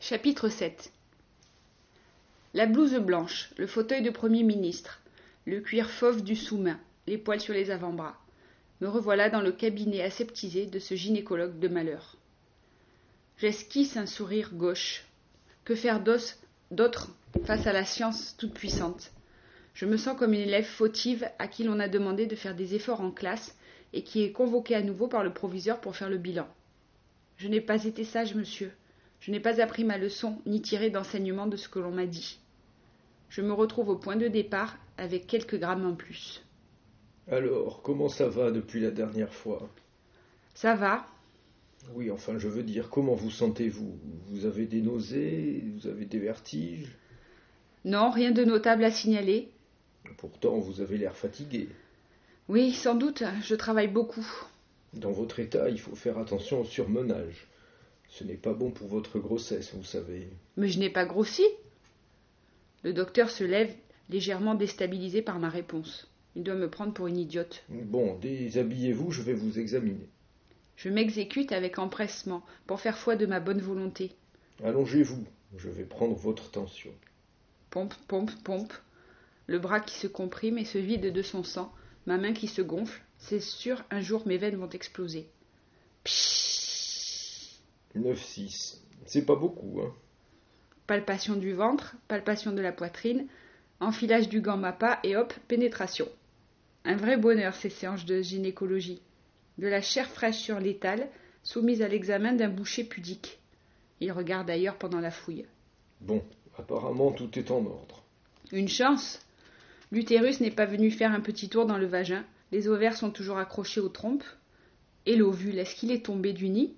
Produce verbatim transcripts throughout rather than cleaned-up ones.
Chapitre sept. La blouse blanche, le fauteuil de Premier ministre, le cuir fauve du sous-main, les poils sur les avant-bras. Me revoilà dans le cabinet aseptisé de ce gynécologue de malheur. J'esquisse un sourire gauche. Que faire d'autre face à la science toute-puissante? Je me sens comme une élève fautive à qui l'on a demandé de faire des efforts en classe et qui est convoquée à nouveau par le proviseur pour faire le bilan. Je n'ai pas été sage, monsieur. Je n'ai pas appris ma leçon, ni tiré d'enseignement de ce que l'on m'a dit. Je me retrouve au point de départ avec quelques grammes en plus. Alors, comment ça va depuis la dernière fois? Ça va. Oui, enfin, je veux dire, comment vous sentez-vous? Vous avez des nausées? Vous avez des vertiges? Non, rien de notable à signaler. Pourtant, vous avez l'air fatigué. Oui, sans doute, je travaille beaucoup. Dans votre état, il faut faire attention au surmenage. Ce n'est pas bon pour votre grossesse, vous savez. Mais je n'ai pas grossi. Le docteur se lève, légèrement déstabilisé par ma réponse. Il doit me prendre pour une idiote. Bon, déshabillez-vous, je vais vous examiner. Je m'exécute avec empressement, pour faire foi de ma bonne volonté. Allongez-vous, je vais prendre votre tension. Pompe, pompe, pompe. Le bras qui se comprime et se vide de son sang, ma main qui se gonfle. C'est sûr, un jour mes veines vont exploser. Pshhh. neuf six. C'est pas beaucoup, hein. Palpation du ventre, palpation de la poitrine, enfilage du gant mappa et hop, pénétration. Un vrai bonheur, ces séances de gynécologie. De la chair fraîche sur l'étal, soumise à l'examen d'un boucher pudique. Il regarde ailleurs pendant la fouille. Bon, apparemment tout est en ordre. Une chance. L'utérus n'est pas venu faire un petit tour dans le vagin. Les ovaires sont toujours accrochés aux trompes. Et l'ovule, est-ce qu'il est tombé du nid?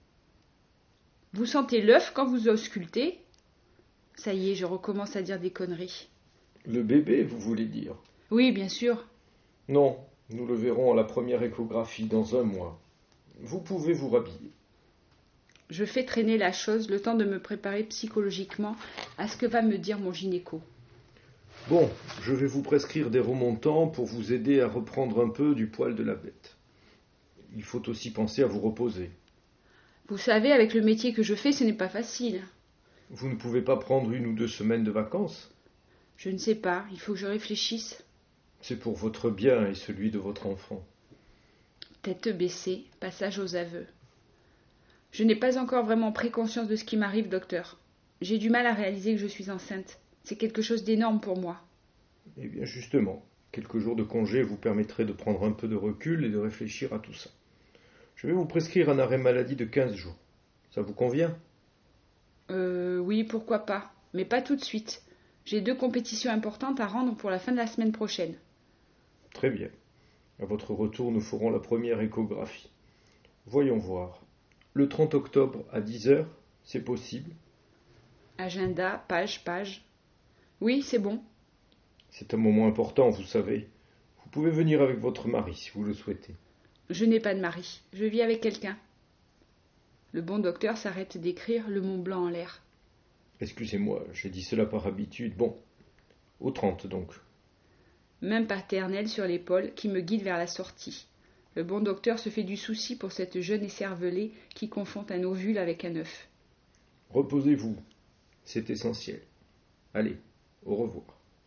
Vous sentez l'œuf quand vous auscultez? Ça y est, je recommence à dire des conneries. Le bébé, vous voulez dire? Oui, bien sûr. Non, nous le verrons à la première échographie dans un mois. Vous pouvez vous rhabiller. Je fais traîner la chose, le temps de me préparer psychologiquement à ce que va me dire mon gynéco. Bon, je vais vous prescrire des remontants pour vous aider à reprendre un peu du poil de la bête. Il faut aussi penser à vous reposer. Vous savez, avec le métier que je fais, ce n'est pas facile. Vous ne pouvez pas prendre une ou deux semaines de vacances? Je ne sais pas, il faut que je réfléchisse. C'est pour votre bien et celui de votre enfant. Tête baissée, passage aux aveux. Je n'ai pas encore vraiment pris conscience de ce qui m'arrive, docteur. J'ai du mal à réaliser que je suis enceinte. C'est quelque chose d'énorme pour moi. Eh bien justement, quelques jours de congé vous permettraient de prendre un peu de recul et de réfléchir à tout ça. Je vais vous prescrire un arrêt maladie de quinze jours. Ça vous convient? Euh, oui, pourquoi pas. Mais pas tout de suite. J'ai deux compétitions importantes à rendre pour la fin de la semaine prochaine. Très bien. À votre retour, nous ferons la première échographie. Voyons voir. Le trente octobre à dix heures, c'est possible? Agenda, page, page. Oui, c'est bon. C'est un moment important, vous savez. Vous pouvez venir avec votre mari, si vous le souhaitez. Je n'ai pas de mari. Je vis avec quelqu'un. Le bon docteur s'arrête d'écrire le Mont Blanc en l'air. Excusez-moi, j'ai dit cela par habitude. Bon, au trente donc. Main paternelle sur l'épaule qui me guide vers la sortie. Le bon docteur se fait du souci pour cette jeune écervelée qui confond un ovule avec un œuf. Reposez-vous, c'est essentiel. Allez, au revoir.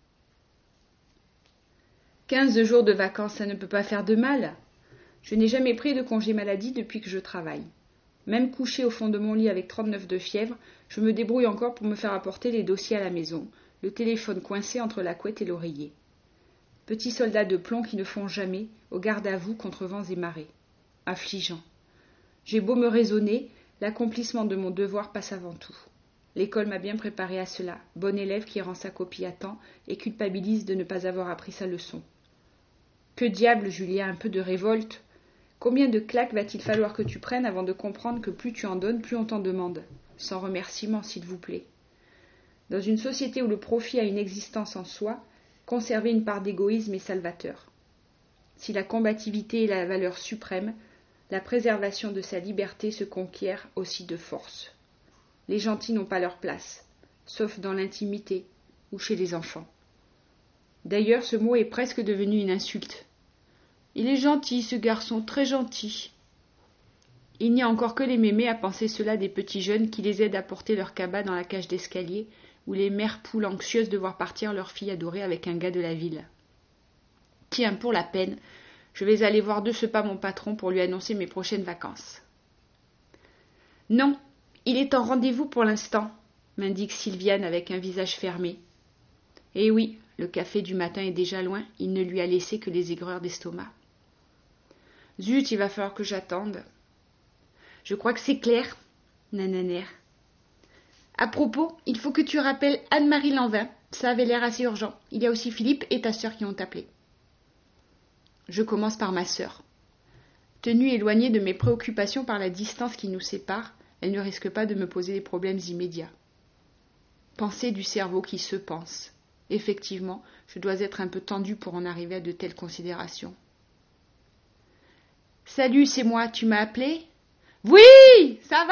Quinze jours de vacances, ça ne peut pas faire de mal. Je n'ai jamais pris de congé maladie depuis que je travaille. Même couché au fond de mon lit avec trente-neuf de fièvre, je me débrouille encore pour me faire apporter les dossiers à la maison, le téléphone coincé entre la couette et l'oreiller. Petits soldats de plomb qui ne font jamais, au garde à vous contre vents et marées. Affligeant. J'ai beau me raisonner, l'accomplissement de mon devoir passe avant tout. L'école m'a bien préparé à cela, bon élève qui rend sa copie à temps et culpabilise de ne pas avoir appris sa leçon. Que diable, Julia, un peu de révolte? Combien de claques va-t-il falloir que tu prennes avant de comprendre que plus tu en donnes, plus on t'en demande? Sans remerciement, s'il vous plaît. Dans une société où le profit a une existence en soi, conserver une part d'égoïsme est salvateur. Si la combativité est la valeur suprême, la préservation de sa liberté se conquiert aussi de force. Les gentils n'ont pas leur place, sauf dans l'intimité ou chez les enfants. D'ailleurs, ce mot est presque devenu une insulte. Il est gentil, ce garçon, très gentil. Il n'y a encore que les mémés à penser cela des petits jeunes qui les aident à porter leur cabas dans la cage d'escalier, ou les mères poules anxieuses de voir partir leur fille adorée avec un gars de la ville. Tiens, pour la peine, je vais aller voir de ce pas mon patron pour lui annoncer mes prochaines vacances. Non, il est en rendez-vous pour l'instant, m'indique Sylviane avec un visage fermé. Eh oui, le café du matin est déjà loin, il ne lui a laissé que les aigreurs d'estomac. Zut, il va falloir que j'attende. Je crois que c'est clair, nananère. À propos, il faut que tu rappelles Anne-Marie Lanvin, ça avait l'air assez urgent. Il y a aussi Philippe et ta sœur qui ont appelé. Je commence par ma sœur. Tenue éloignée de mes préoccupations par la distance qui nous sépare, elle ne risque pas de me poser des problèmes immédiats. Pensée du cerveau qui se pense. Effectivement, je dois être un peu tendue pour en arriver à de telles considérations. « Salut, c'est moi, tu m'as appelé ?»« Oui, ça va ?»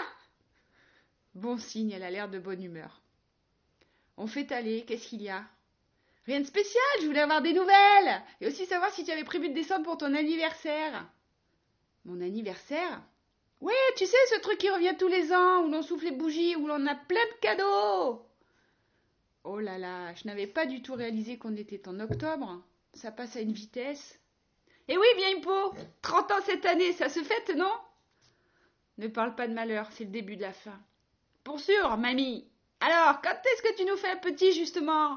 Bon signe, elle a l'air de bonne humeur. « On fait aller, qu'est-ce qu'il y a ?»« Rien de spécial, je voulais avoir des nouvelles et aussi savoir si tu avais prévu de descendre pour ton anniversaire. »« Mon anniversaire ? Oui, tu sais, ce truc qui revient tous les ans, où l'on souffle les bougies, où l'on a plein de cadeaux. » Oh là là, je n'avais pas du tout réalisé qu'on était en octobre. Ça passe à une vitesse. Eh oui, vieille peau, trente ans cette année, ça se fête, non? Ne parle pas de malheur, c'est le début de la fin. Pour sûr, mamie. Alors, quand est-ce que tu nous fais un petit, justement?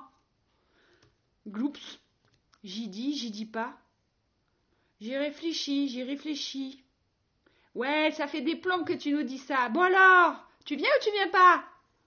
Gloups. J'y dis, j'y dis pas. J'y réfléchis, j'y réfléchis. Ouais, ça fait des plombs que tu nous dis ça. Bon alors, tu viens ou tu viens pas?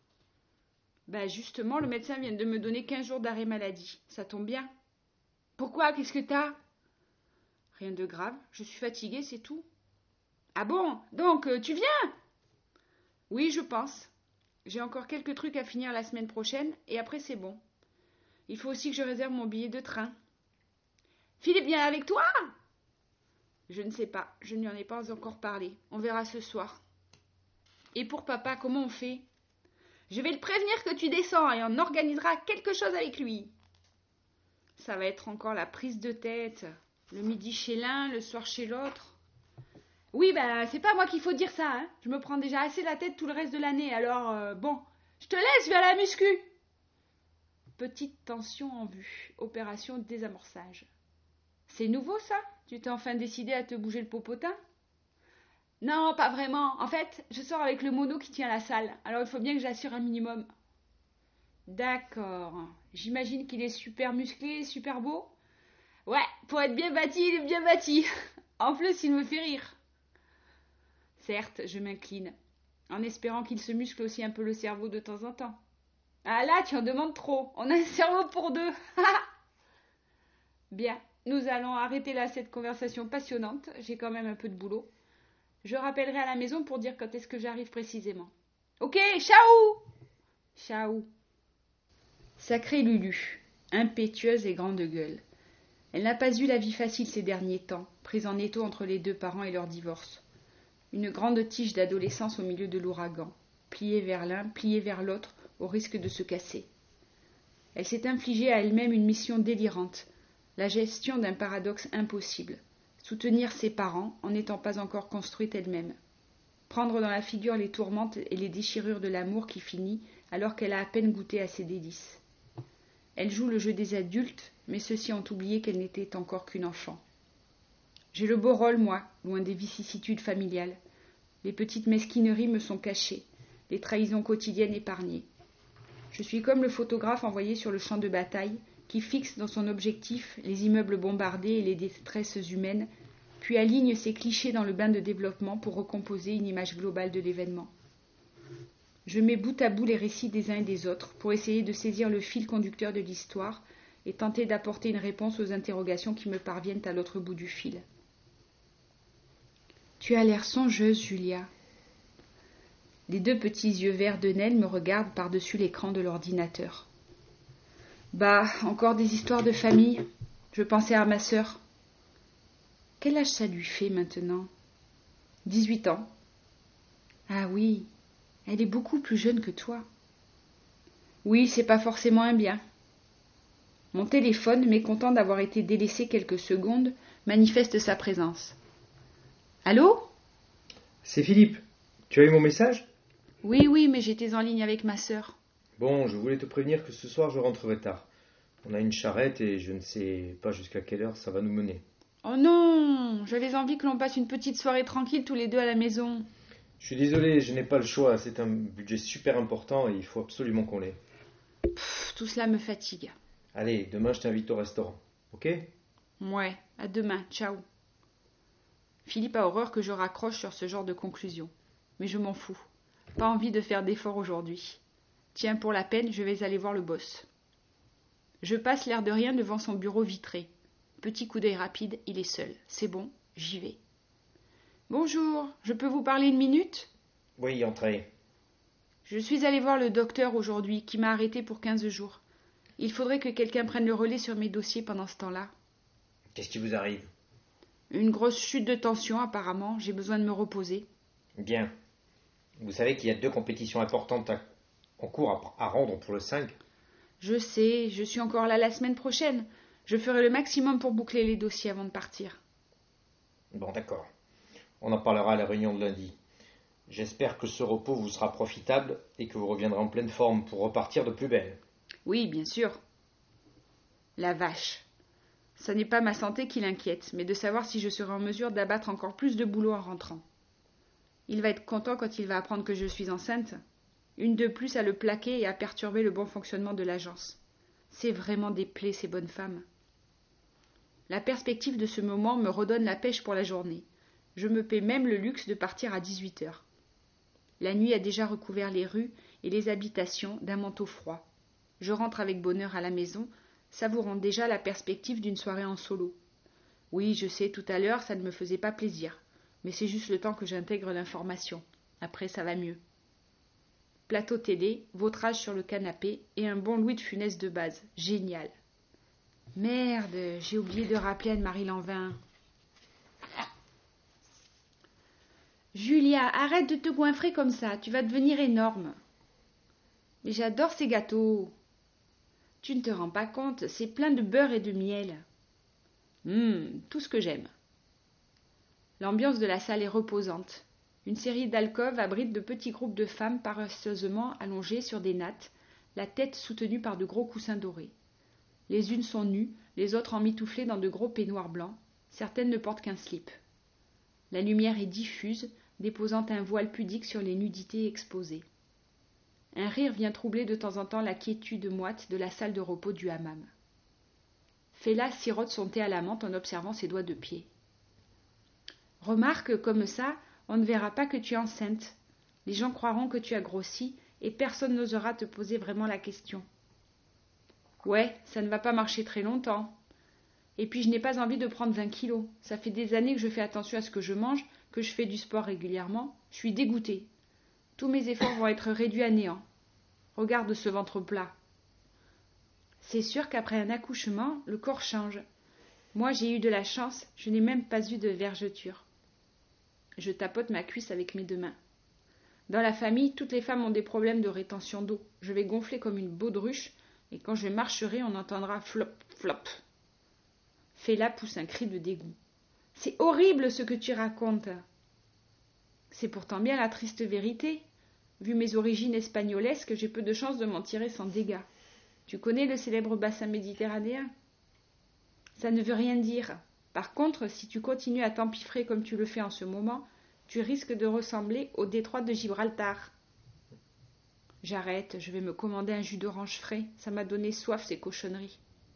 Ben justement, le médecin vient de me donner quinze jours d'arrêt maladie. Ça tombe bien. Pourquoi? Qu'est-ce que t'as? Rien de grave, je suis fatiguée, c'est tout. Ah bon? Donc, euh, tu viens? Oui, je pense. J'ai encore quelques trucs à finir la semaine prochaine, et après c'est bon. Il faut aussi que je réserve mon billet de train. Philippe vient avec toi? Je ne sais pas, je ne lui en ai pas encore parlé. On verra ce soir. Et pour papa, comment on fait? Je vais le prévenir que tu descends et on organisera quelque chose avec lui. Ça va être encore la prise de tête. Le midi chez l'un, le soir chez l'autre. Oui, ben, c'est pas moi qu'il faut dire ça, hein. Je me prends déjà assez la tête tout le reste de l'année, alors, euh, bon, je te laisse, je vais à la muscu. Petite tension en vue. Opération désamorçage. C'est nouveau, ça? Tu t'es enfin décidé à te bouger le popotin? Non, pas vraiment. En fait, je sors avec le mono qui tient la salle, alors il faut bien que j'assure un minimum. D'accord. J'imagine qu'il est super musclé, super beau? Ouais, pour être bien bâti, il est bien bâti. En plus, il me fait rire. Certes, je m'incline, en espérant qu'il se muscle aussi un peu le cerveau de temps en temps. Ah là, tu en demandes trop. On a un cerveau pour deux. Bien, nous allons arrêter là cette conversation passionnante. J'ai quand même un peu de boulot. Je rappellerai à la maison pour dire quand est-ce que j'arrive précisément. Ok, ciao! Ciao. Sacrée Lulu, impétueuse et grande gueule. Elle n'a pas eu la vie facile ces derniers temps, prise en étau entre les deux parents et leur divorce. Une grande tige d'adolescence au milieu de l'ouragan, pliée vers l'un, pliée vers l'autre, au risque de se casser. Elle s'est infligée à elle-même une mission délirante, la gestion d'un paradoxe impossible, soutenir ses parents en n'étant pas encore construite elle-même, prendre dans la figure les tourmentes et les déchirures de l'amour qui finit alors qu'elle a à peine goûté à ses délices. Elle joue le jeu des adultes, mais ceux-ci ont oublié qu'elle n'était encore qu'une enfant. J'ai le beau rôle, moi, loin des vicissitudes familiales. Les petites mesquineries me sont cachées, les trahisons quotidiennes épargnées. Je suis comme le photographe envoyé sur le champ de bataille, qui fixe dans son objectif les immeubles bombardés et les détresses humaines, puis aligne ses clichés dans le bain de développement pour recomposer une image globale de l'événement. Je mets bout à bout les récits des uns et des autres pour essayer de saisir le fil conducteur de l'histoire et tenter d'apporter une réponse aux interrogations qui me parviennent à l'autre bout du fil. Tu as l'air songeuse, Julia. Les deux petits yeux verts de Nell me regardent par-dessus l'écran de l'ordinateur. Bah, encore des histoires de famille. Je pensais à ma sœur. Quel âge ça lui fait maintenant? Dix-huit ans. Ah oui, elle est beaucoup plus jeune que toi. Oui, c'est pas forcément un bien. Mon téléphone, mécontent d'avoir été délaissé quelques secondes, manifeste sa présence. Allô? C'est Philippe. Tu as eu mon message? Oui, oui, mais j'étais en ligne avec ma sœur. Bon, je voulais te prévenir que ce soir je rentrerai tard. On a une charrette et je ne sais pas jusqu'à quelle heure ça va nous mener. Oh non! J'avais envie que l'on passe une petite soirée tranquille tous les deux à la maison. Je suis désolé, je n'ai pas le choix. C'est un budget super important et il faut absolument qu'on l'ait. Pff, tout cela me fatigue. Allez, demain je t'invite au restaurant. Ok? Ouais, à demain, ciao. Philippe a horreur que je raccroche sur ce genre de conclusion. Mais je m'en fous. Pas envie de faire d'efforts aujourd'hui. Tiens, pour la peine, je vais aller voir le boss. Je passe l'air de rien devant son bureau vitré. Petit coup d'œil rapide, il est seul. C'est bon, j'y vais. Bonjour, je peux vous parler une minute? Oui, entrez. Je suis allée voir le docteur aujourd'hui, qui m'a arrêté pour quinze jours. Il faudrait que quelqu'un prenne le relais sur mes dossiers pendant ce temps-là. Qu'est-ce qui vous arrive? Une grosse chute de tension, apparemment. J'ai besoin de me reposer. Bien. Vous savez qu'il y a deux compétitions importantes à- en cours à, à rendre pour le cinq? Je sais, je suis encore là la semaine prochaine. Je ferai le maximum pour boucler les dossiers avant de partir. Bon, d'accord. On en parlera à la réunion de lundi. J'espère que ce repos vous sera profitable et que vous reviendrez en pleine forme pour repartir de plus belle. Oui, bien sûr. La vache. Ça n'est pas ma santé qui l'inquiète, mais de savoir si je serai en mesure d'abattre encore plus de boulot en rentrant. Il va être content quand il va apprendre que je suis enceinte. Une de plus à le plaquer et à perturber le bon fonctionnement de l'agence. C'est vraiment des plaies, ces bonnes femmes. La perspective de ce moment me redonne la pêche pour la journée. Je me paie même le luxe de partir à dix-huit heures. La nuit a déjà recouvert les rues et les habitations d'un manteau froid. Je rentre avec bonheur à la maison, savourant déjà la perspective d'une soirée en solo. Oui, je sais, tout à l'heure, ça ne me faisait pas plaisir, mais c'est juste le temps que j'intègre l'information. Après, ça va mieux. Plateau télé, vautrage sur le canapé et un bon Louis de Funès de base. Génial. Merde, j'ai oublié de rappeler Anne-Marie Lanvin. Julia, arrête de te goinfrer comme ça, tu vas devenir énorme. Mais j'adore ces gâteaux. Tu ne te rends pas compte, c'est plein de beurre et de miel. Hum, tout ce que j'aime. L'ambiance de la salle est reposante. Une série d'alcôves abrite de petits groupes de femmes paresseusement allongées sur des nattes, la tête soutenue par de gros coussins dorés. Les unes sont nues, les autres emmitouflées dans de gros peignoirs blancs, certaines ne portent qu'un slip. La lumière est diffuse, déposant un voile pudique sur les nudités exposées. Un rire vient troubler de temps en temps la quiétude moite de la salle de repos du hammam. Fela sirote son thé à la menthe en observant ses doigts de pied. Remarque, comme ça, on ne verra pas que tu es enceinte. Les gens croiront que tu as grossi et personne n'osera te poser vraiment la question. Ouais, ça ne va pas marcher très longtemps. Et puis je n'ai pas envie de prendre vingt kilos. Ça fait des années que je fais attention à ce que je mange, que je fais du sport régulièrement. Je suis dégoûtée. Tous mes efforts vont être réduits à néant. Regarde ce ventre plat. C'est sûr qu'après un accouchement, le corps change. Moi, j'ai eu de la chance, je n'ai même pas eu de vergeture. Je tapote ma cuisse avec mes deux mains. Dans la famille, toutes les femmes ont des problèmes de rétention d'eau. Je vais gonfler comme une baudruche, et quand je marcherai, on entendra flop, flop. Fela pousse un cri de dégoût. C'est horrible ce que tu racontes. C'est pourtant bien la triste vérité. Vu mes origines espagnolesques, j'ai peu de chances de m'en tirer sans dégâts. Tu connais le célèbre bassin méditerranéen? Ça ne veut rien dire. Par contre, si tu continues à t'empiffrer comme tu le fais en ce moment, tu risques de ressembler au détroit de Gibraltar. J'arrête, je vais me commander un jus d'orange frais. Ça m'a donné soif ces cochonneries.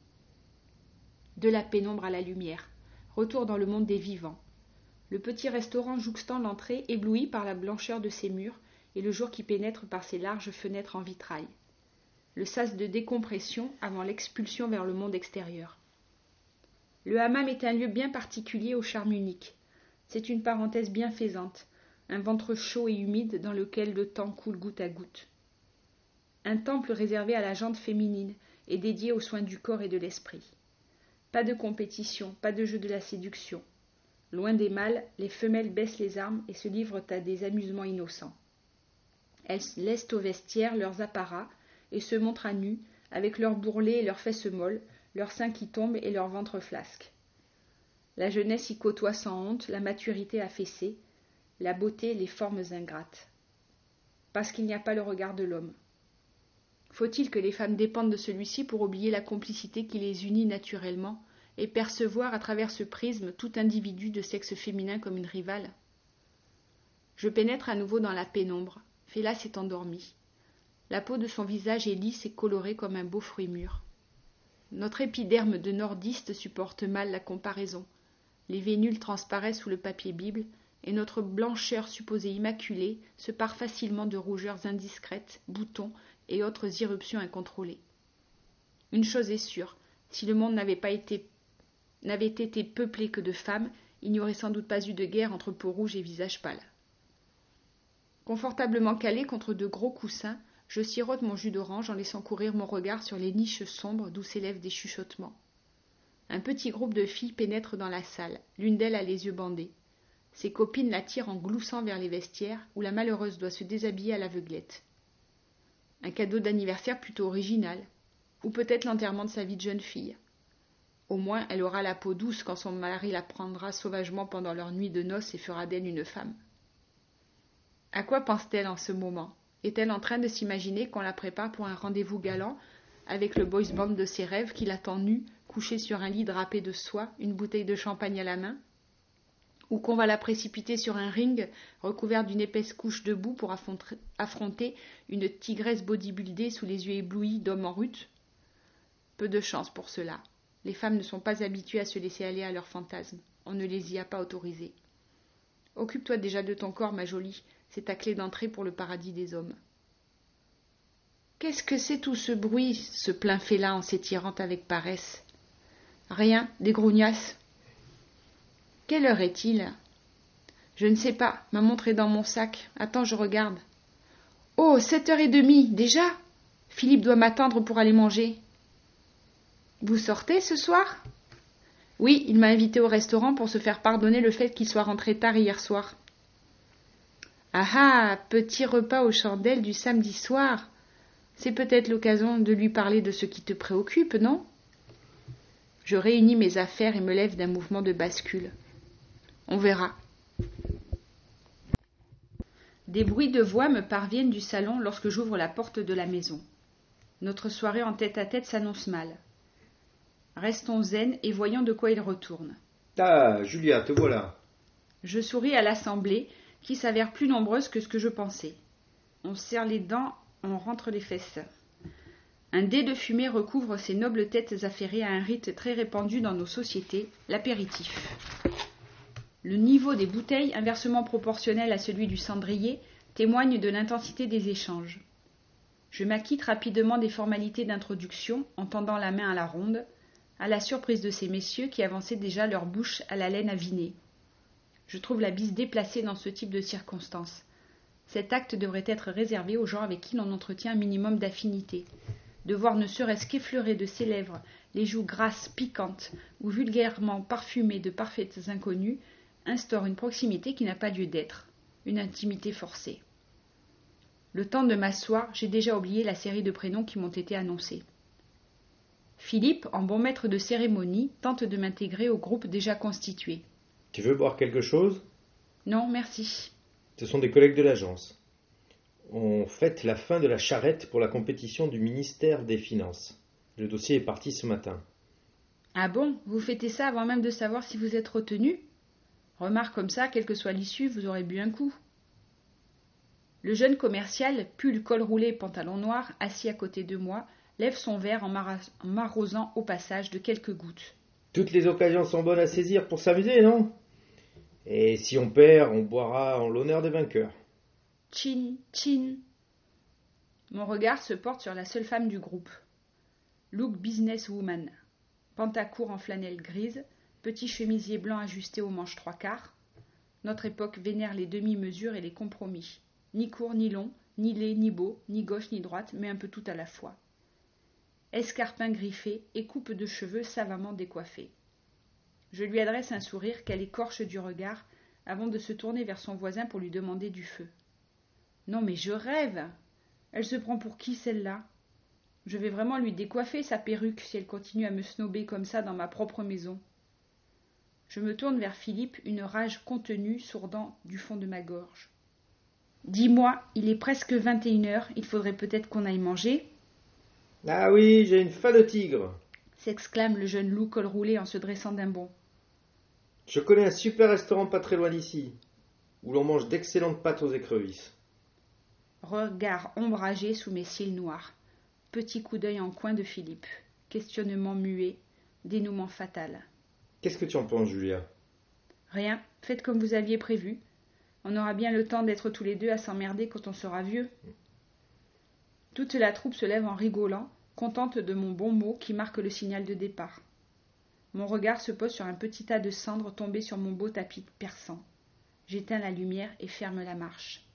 De la pénombre à la lumière. Retour dans le monde des vivants. Le petit restaurant jouxtant l'entrée, ébloui par la blancheur de ses murs et le jour qui pénètre par ses larges fenêtres en vitrail. Le sas de décompression avant l'expulsion vers le monde extérieur. Le hammam est un lieu bien particulier au charme unique. C'est une parenthèse bienfaisante, un ventre chaud et humide dans lequel le temps coule goutte à goutte. Un temple réservé à la jante féminine et dédié aux soins du corps et de l'esprit. Pas de compétition, pas de jeu de la séduction. Loin des mâles, les femelles baissent les armes et se livrent à des amusements innocents. Elles laissent au vestiaire leurs apparats et se montrent à nu, avec leurs bourrelets et leurs fesses molles, leurs seins qui tombent et leurs ventres flasques. La jeunesse y côtoie sans honte la maturité affaissée, la beauté, les formes ingrates. Parce qu'il n'y a pas le regard de l'homme. Faut-il que les femmes dépendent de celui-ci pour oublier la complicité qui les unit naturellement et percevoir à travers ce prisme tout individu de sexe féminin comme une rivale? Je pénètre à nouveau dans la pénombre. Fela s'est endormie. La peau de son visage est lisse et colorée comme un beau fruit mûr. Notre épiderme de nordiste supporte mal la comparaison. Les vénules transparaissent sous le papier Bible, et notre blancheur supposée immaculée se pare facilement de rougeurs indiscrètes, boutons et autres irruptions incontrôlées. Une chose est sûre, si le monde n'avait pas été, n'avait été peuplé que de femmes, il n'y aurait sans doute pas eu de guerre entre peau rouge et visage pâle. Confortablement calé contre de gros coussins, je sirote mon jus d'orange en laissant courir mon regard sur les niches sombres d'où s'élèvent des chuchotements. Un petit groupe de filles pénètre dans la salle. L'une d'elles a les yeux bandés. Ses copines la tirent en gloussant vers les vestiaires, où la malheureuse doit se déshabiller à l'aveuglette. Un cadeau d'anniversaire plutôt original, ou peut-être l'enterrement de sa vie de jeune fille. Au moins, elle aura la peau douce quand son mari la prendra sauvagement pendant leur nuit de noces et fera d'elle une femme. À quoi pense-t-elle en ce moment? Est-elle en train de s'imaginer qu'on la prépare pour un rendez-vous galant avec le boys band de ses rêves qui l'attend nue, couchée sur un lit drapé de soie, une bouteille de champagne à la main? Ou qu'on va la précipiter sur un ring recouvert d'une épaisse couche de boue pour affronter une tigresse bodybuildée sous les yeux éblouis d'hommes en rut? Peu de chance pour cela. Les femmes ne sont pas habituées à se laisser aller à leurs fantasmes. On ne les y a pas autorisées. Occupe-toi déjà de ton corps, ma jolie. C'est ta clé d'entrée pour le paradis des hommes. Qu'est-ce que c'est tout ce bruit, se plaint Fela en s'étirant avec paresse. Rien, des grougnasses. Quelle heure est-il? Je ne sais pas, ma montre est dans mon sac. Attends, je regarde. Oh, sept heures et demie, déjà? Philippe doit m'attendre pour aller manger. Vous sortez ce soir? Oui, il m'a invité au restaurant pour se faire pardonner le fait qu'il soit rentré tard hier soir. Ah ah, petit repas aux chandelles du samedi soir. C'est peut-être l'occasion de lui parler de ce qui te préoccupe, non? Je réunis mes affaires et me lève d'un mouvement de bascule. On verra. Des bruits de voix me parviennent du salon lorsque j'ouvre la porte de la maison. Notre soirée en tête-à-tête s'annonce mal. Restons zen et voyons de quoi il retourne. Ah, Julia, te voilà. Je souris à l'assemblée, qui s'avère plus nombreuse que ce que je pensais. On serre les dents, on rentre les fesses. Un dé de fumée recouvre ces nobles têtes affairées à un rite très répandu dans nos sociétés, l'apéritif. Le niveau des bouteilles, inversement proportionnel à celui du cendrier, témoigne de l'intensité des échanges. Je m'acquitte rapidement des formalités d'introduction, en tendant la main à la ronde, à la surprise de ces messieurs qui avançaient déjà leur bouche à la laine avinée. Je trouve la bise déplacée dans ce type de circonstances. Cet acte devrait être réservé aux gens avec qui l'on entretient un minimum d'affinité. De voir ne serait-ce qu'effleurer de ses lèvres les joues grasses, piquantes ou vulgairement parfumées de parfaites inconnues instaure une proximité qui n'a pas lieu d'être, une intimité forcée. Le temps de m'asseoir, j'ai déjà oublié la série de prénoms qui m'ont été annoncés. Philippe, en bon maître de cérémonie, tente de m'intégrer au groupe déjà constitué. Tu veux boire quelque chose? Non, merci. Ce sont des collègues de l'agence. On fête la fin de la charrette pour la compétition du ministère des Finances. Le dossier est parti ce matin. Ah bon? Vous fêtez ça avant même de savoir si vous êtes retenu? Remarque comme ça, quelle que soit l'issue, vous aurez bu un coup. Le jeune commercial, pull col roulé et pantalon noir, assis à côté de moi, lève son verre en m'arrosant au passage de quelques gouttes. Toutes les occasions sont bonnes à saisir pour s'amuser, non? Et si on perd, on boira en l'honneur des vainqueurs. Chin, chin. Mon regard se porte sur la seule femme du groupe. Look businesswoman. Pantacourt en flanelle grise, petit chemisier blanc ajusté aux manches trois quarts. Notre époque vénère les demi-mesures et les compromis. Ni court ni long, ni laid ni beau, ni gauche ni droite, mais un peu tout à la fois. Escarpin griffé et coupe de cheveux savamment décoiffée. Je lui adresse un sourire qu'elle écorche du regard avant de se tourner vers son voisin pour lui demander du feu. Non mais je rêve! Elle se prend pour qui celle-là? Je vais vraiment lui décoiffer sa perruque si elle continue à me snober comme ça dans ma propre maison. Je me tourne vers Philippe, une rage contenue sourdant du fond de ma gorge. « Dis-moi, il est presque vingt et une heures, il faudrait peut-être qu'on aille manger. »« Ah oui, j'ai une faim de tigre !» s'exclame le jeune loup col roulé en se dressant d'un bond. « Je connais un super restaurant pas très loin d'ici, où l'on mange d'excellentes pâtes aux écrevisses. » Regard ombragé sous mes cils noirs. Petit coup d'œil en coin de Philippe. Questionnement muet, dénouement fatal. « Qu'est-ce que tu en penses, Julia ?»« Rien, faites comme vous aviez prévu. On aura bien le temps d'être tous les deux à s'emmerder quand on sera vieux. » Toute la troupe se lève en rigolant, contente de mon bon mot qui marque le signal de départ. Mon regard se pose sur un petit tas de cendres tombé sur mon beau tapis persan. J'éteins la lumière et ferme la marche.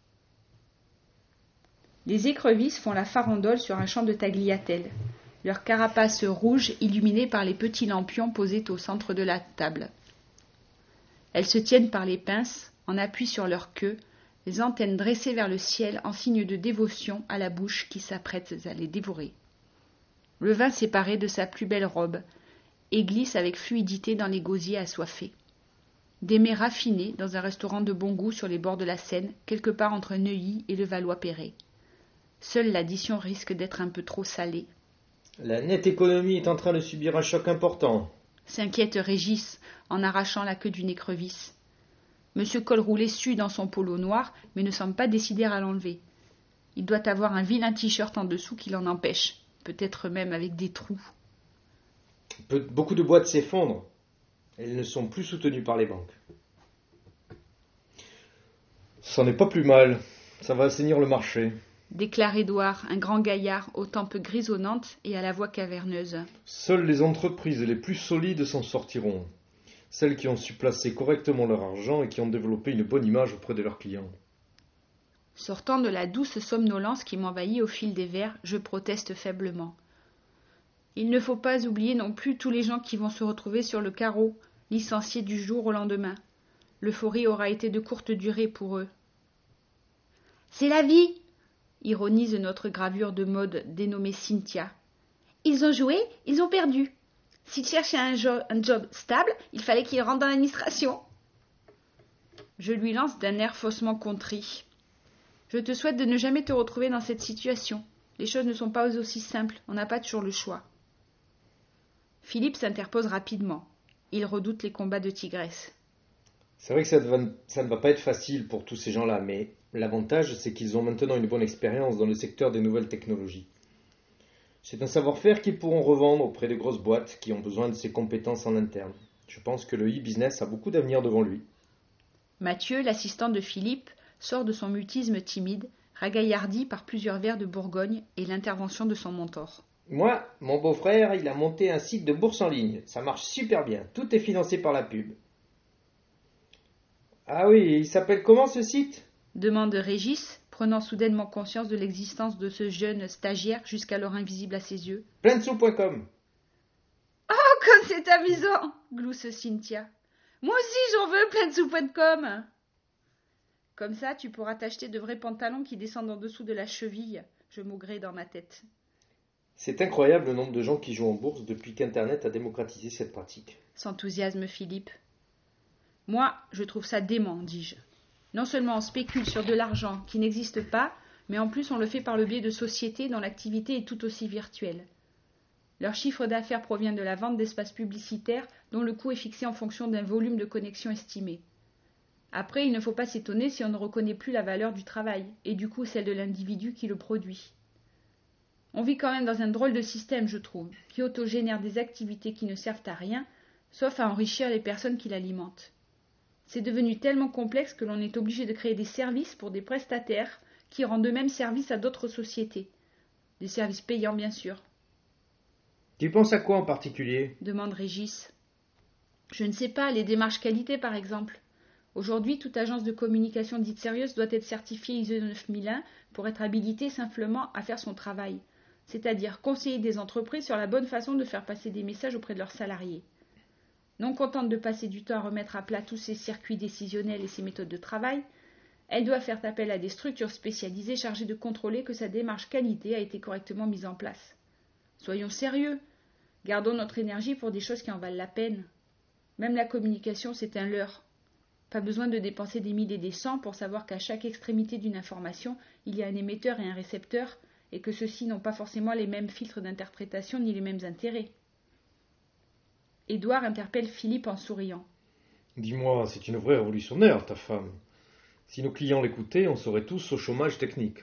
Les écrevisses font la farandole sur un champ de tagliatelle, leurs carapaces rouges illuminées par les petits lampions posés au centre de la table. Elles se tiennent par les pinces, en appui sur leur queue, les antennes dressées vers le ciel en signe de dévotion à la bouche qui s'apprête à les dévorer. Le vin séparé de sa plus belle robe et glisse avec fluidité dans les gosiers assoiffés. Des mets raffinés dans un restaurant de bon goût sur les bords de la Seine, quelque part entre Neuilly et le Valois-Perret. Seule l'addition risque d'être un peu trop salée. « La nette économie est en train de subir un choc important, » s'inquiète Régis en arrachant la queue d'une écrevisse. Monsieur Colroulet sue dans son polo noir, mais ne semble pas décidé à l'enlever. Il doit avoir un vilain t-shirt en dessous qui l'en empêche, peut-être même avec des trous. Beaucoup de boîtes s'effondrent. Elles ne sont plus soutenues par les banques. Ça n'est pas plus mal. Ça va assainir le marché, déclare Édouard, un grand gaillard aux tempes grisonnantes et à la voix caverneuse. Seules les entreprises les plus solides s'en sortiront. Celles qui ont su placer correctement leur argent et qui ont développé une bonne image auprès de leurs clients. Sortant de la douce somnolence qui m'envahit au fil des verres, je proteste faiblement. Il ne faut pas oublier non plus tous les gens qui vont se retrouver sur le carreau, licenciés du jour au lendemain. L'euphorie aura été de courte durée pour eux. « C'est la vie !» ironise notre gravure de mode dénommée Cynthia. « Ils ont joué, ils ont perdu. S'ils cherchaient un, jo- un job stable, il fallait qu'ils rentrent dans l'administration. » Je lui lance d'un air faussement contrit. « Je te souhaite de ne jamais te retrouver dans cette situation. Les choses ne sont pas aussi simples, on n'a pas toujours le choix. » Philippe s'interpose rapidement. Il redoute les combats de tigresse. C'est vrai que ça, va, ça ne va pas être facile pour tous ces gens-là, mais l'avantage, c'est qu'ils ont maintenant une bonne expérience dans le secteur des nouvelles technologies. C'est un savoir-faire qu'ils pourront revendre auprès de grosses boîtes qui ont besoin de ces compétences en interne. Je pense que le e-business a beaucoup d'avenir devant lui. Mathieu, l'assistant de Philippe, sort de son mutisme timide, ragaillardi par plusieurs verres de Bourgogne et l'intervention de son mentor. Moi, mon beau-frère, il a monté un site de bourse en ligne. Ça marche super bien. Tout est financé par la pub. Ah oui, il s'appelle comment ce site ? Demande Régis, prenant soudainement conscience de l'existence de ce jeune stagiaire jusqu'alors invisible à ses yeux. Plainsou point com. Oh, comme c'est amusant, glousse Cynthia. Moi aussi j'en veux, plainsou point com. Comme ça, tu pourras t'acheter de vrais pantalons qui descendent en dessous de la cheville, je maugrais dans ma tête. C'est incroyable le nombre de gens qui jouent en bourse depuis qu'Internet a démocratisé cette pratique. S'enthousiasme Philippe. Moi, je trouve ça dément, dis-je. Non seulement on spécule sur de l'argent qui n'existe pas, mais en plus on le fait par le biais de sociétés dont l'activité est tout aussi virtuelle. Leur chiffre d'affaires provient de la vente d'espaces publicitaires dont le coût est fixé en fonction d'un volume de connexion estimé. Après, il ne faut pas s'étonner si on ne reconnaît plus la valeur du travail, et du coup celle de l'individu qui le produit. On vit quand même dans un drôle de système, je trouve, qui autogénère des activités qui ne servent à rien, sauf à enrichir les personnes qui l'alimentent. C'est devenu tellement complexe que l'on est obligé de créer des services pour des prestataires qui rendent eux-mêmes service à d'autres sociétés. Des services payants, bien sûr. Tu penses à quoi en particulier ? Demande Régis. Je ne sais pas, les démarches qualité par exemple. Aujourd'hui, toute agence de communication dite sérieuse doit être certifiée I S O neuf mille un pour être habilitée simplement à faire son travail, c'est-à-dire conseiller des entreprises sur la bonne façon de faire passer des messages auprès de leurs salariés. Non contente de passer du temps à remettre à plat tous ses circuits décisionnels et ses méthodes de travail, elle doit faire appel à des structures spécialisées chargées de contrôler que sa démarche qualité a été correctement mise en place. Soyons sérieux, gardons notre énergie pour des choses qui en valent la peine. Même la communication, c'est un leurre. Pas besoin de dépenser des mille et des cents pour savoir qu'à chaque extrémité d'une information, il y a un émetteur et un récepteur, et que ceux-ci n'ont pas forcément les mêmes filtres d'interprétation ni les mêmes intérêts. Édouard interpelle Philippe en souriant. Dis-moi, c'est une vraie révolutionnaire, ta femme. Si nos clients l'écoutaient, on serait tous au chômage technique.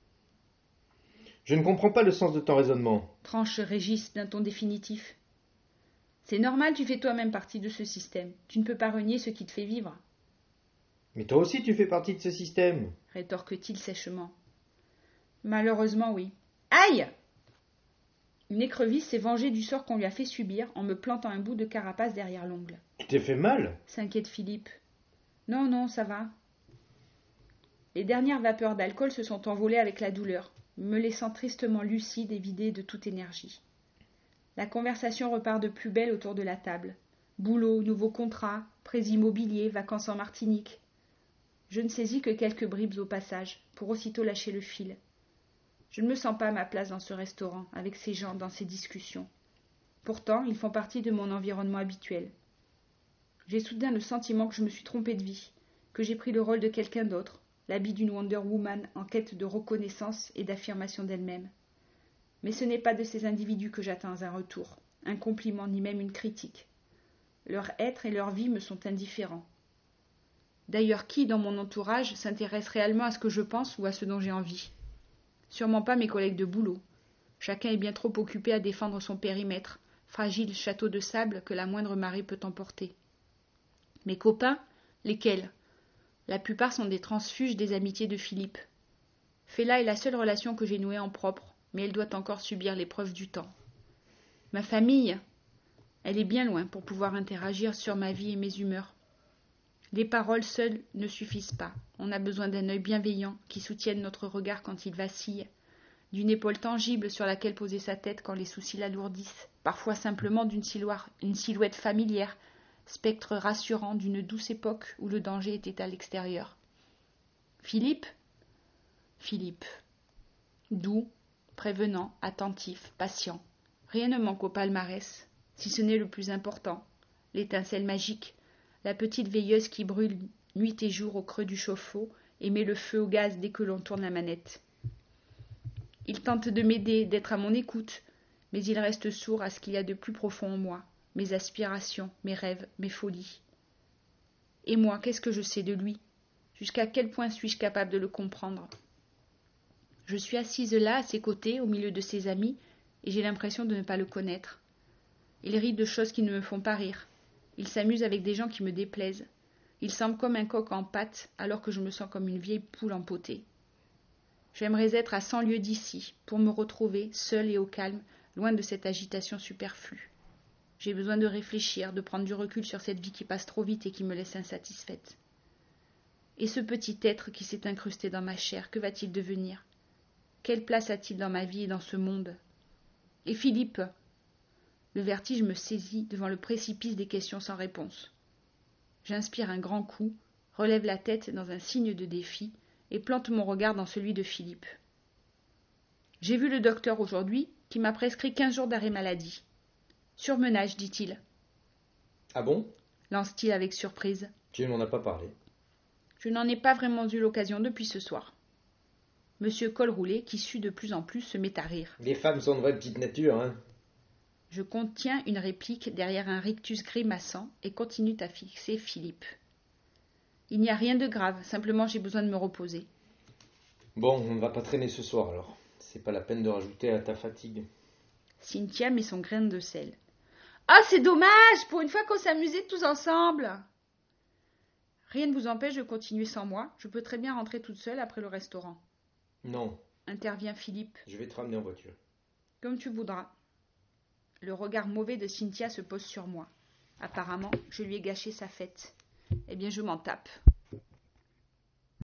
Je ne comprends pas le sens de ton raisonnement. Tranche Régis d'un ton définitif. C'est normal, tu fais toi-même partie de ce système. Tu ne peux pas renier ce qui te fait vivre. Mais toi aussi tu fais partie de ce système, rétorque-t-il sèchement. Malheureusement, oui. Aïe! Une écrevisse s'est vengée du sort qu'on lui a fait subir en me plantant un bout de carapace derrière l'ongle. Tu t'es fait mal? S'inquiète Philippe. Non, non, ça va. Les dernières vapeurs d'alcool se sont envolées avec la douleur, me laissant tristement lucide et vidée de toute énergie. La conversation repart de plus belle autour de la table. Boulot, nouveau contrat, prêts immobiliers, vacances en Martinique. Je ne saisis que quelques bribes au passage, pour aussitôt lâcher le fil. Je ne me sens pas à ma place dans ce restaurant, avec ces gens, dans ces discussions. Pourtant, ils font partie de mon environnement habituel. J'ai soudain le sentiment que je me suis trompée de vie, que j'ai pris le rôle de quelqu'un d'autre, l'habit d'une Wonder Woman en quête de reconnaissance et d'affirmation d'elle-même. Mais ce n'est pas de ces individus que j'attends un retour, un compliment ni même une critique. Leur être et leur vie me sont indifférents. D'ailleurs, qui, dans mon entourage, s'intéresse réellement à ce que je pense ou à ce dont j'ai envie? Sûrement pas mes collègues de boulot. Chacun est bien trop occupé à défendre son périmètre, fragile château de sable que la moindre marée peut emporter. Mes copains, lesquels? La plupart sont des transfuges des amitiés de Philippe. Fela est la seule relation que j'ai nouée en propre, mais elle doit encore subir l'épreuve du temps. Ma famille, elle est bien loin pour pouvoir interagir sur ma vie et mes humeurs. Les paroles seules ne suffisent pas. On a besoin d'un œil bienveillant qui soutienne notre regard quand il vacille, d'une épaule tangible sur laquelle poser sa tête quand les soucis l'alourdissent, parfois simplement d'une une silhouette familière, spectre rassurant d'une douce époque où le danger était à l'extérieur. Philippe Philippe. Doux, prévenant, attentif, patient. Rien ne manque au palmarès, si ce n'est le plus important, l'étincelle magique, la petite veilleuse qui brûle nuit et jour au creux du chauffe-eau et met le feu au gaz dès que l'on tourne la manette. Il tente de m'aider, d'être à mon écoute, mais il reste sourd à ce qu'il y a de plus profond en moi, mes aspirations, mes rêves, mes folies. Et moi, qu'est-ce que je sais de lui? Jusqu'à quel point suis-je capable de le comprendre? Je suis assise là, à ses côtés, au milieu de ses amis, et j'ai l'impression de ne pas le connaître. Il rit de choses qui ne me font pas rire. Il s'amuse avec des gens qui me déplaisent. Il semble comme un coq en pâte, alors que je me sens comme une vieille poule en potée. J'aimerais être à cent lieues d'ici, pour me retrouver, seule et au calme, loin de cette agitation superflue. J'ai besoin de réfléchir, de prendre du recul sur cette vie qui passe trop vite et qui me laisse insatisfaite. Et ce petit être qui s'est incrusté dans ma chair, que va-t-il devenir? Quelle place a-t-il dans ma vie et dans ce monde? Et Philippe? Le vertige me saisit devant le précipice des questions sans réponse. J'inspire un grand coup, relève la tête dans un signe de défi et plante mon regard dans celui de Philippe. J'ai vu le docteur aujourd'hui qui m'a prescrit quinze jours d'arrêt maladie. Surmenage, dit-il. Ah bon? Lance-t-il avec surprise. Tu ne m'en as pas parlé. Je n'en ai pas vraiment eu l'occasion depuis ce soir. Monsieur Colroulet, qui sut de plus en plus, se met à rire. Les femmes sont de vraies petites natures, hein? Je contiens une réplique derrière un rictus grimaçant et continue à fixer Philippe. Il n'y a rien de grave, simplement j'ai besoin de me reposer. Bon, on ne va pas traîner ce soir alors. C'est pas la peine de rajouter à ta fatigue. Cynthia met son grain de sel. Ah, c'est dommage, pour une fois qu'on s'amusait tous ensemble. Rien ne vous empêche de continuer sans moi. Je peux très bien rentrer toute seule après le restaurant. Non. Intervient Philippe. Je vais te ramener en voiture. Comme tu voudras. Le regard mauvais de Cynthia se pose sur moi. Apparemment, je lui ai gâché sa fête. Eh bien, je m'en tape.